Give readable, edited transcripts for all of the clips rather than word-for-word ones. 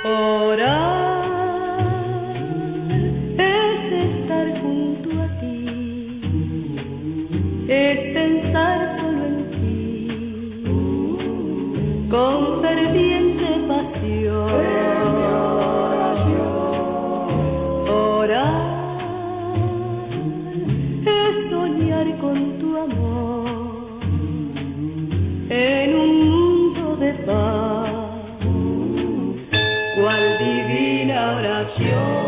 Orar es estar junto a ti, es pensar solo en ti, con ferviente pasión. Orar es soñar con tu amor en un mundo de paz, cual divina oración.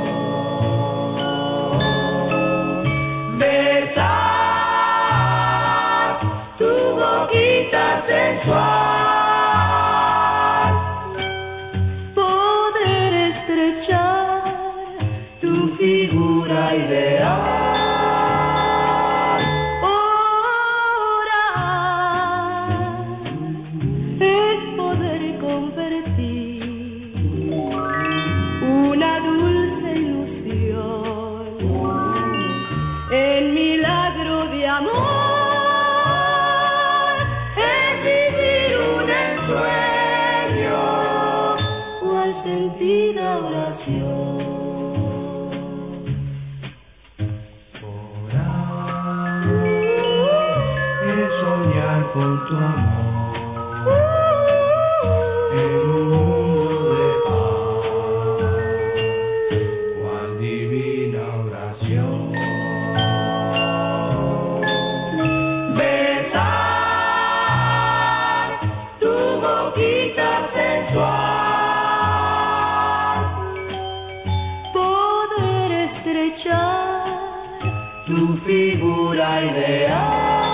Besar tu boquita sensual, poder estrechar tu figura ideal. Orar es poder convertir una dulce ilusión en milagro de amor, es vivir un ensueño, cual sentida oración. Orar es soñar con tu amor en un mundo de paz, cual divina oración. Besar tu boquita sensual, poder estrechar tu figura ideal.